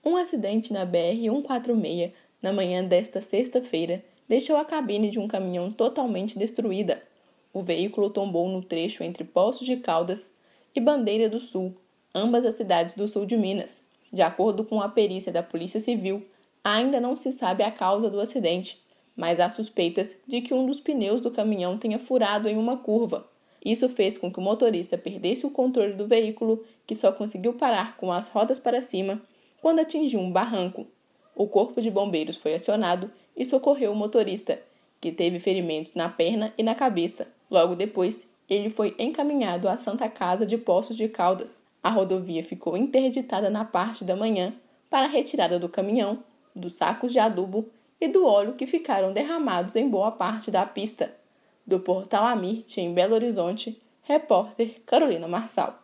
Um acidente na BR-146, na manhã desta sexta-feira, deixou a cabine de um caminhão totalmente destruída. O veículo tombou no trecho entre Poços de Caldas e Bandeira do Sul, ambas as cidades do sul de Minas. De acordo com a perícia da Polícia Civil, ainda não se sabe a causa do acidente, mas há suspeitas de que um dos pneus do caminhão tenha furado em uma curva. Isso fez com que o motorista perdesse o controle do veículo, que só conseguiu parar com as rodas para cima quando atingiu um barranco. O corpo de bombeiros foi acionado e socorreu o motorista, que teve ferimentos na perna e na cabeça. Logo depois, ele foi encaminhado à Santa Casa de Poços de Caldas. A rodovia ficou interditada na parte da manhã para a retirada do caminhão, dos sacos de adubo e do óleo que ficaram derramados em boa parte da pista. Do Portal Amirte, em Belo Horizonte, repórter Carolina Marçal.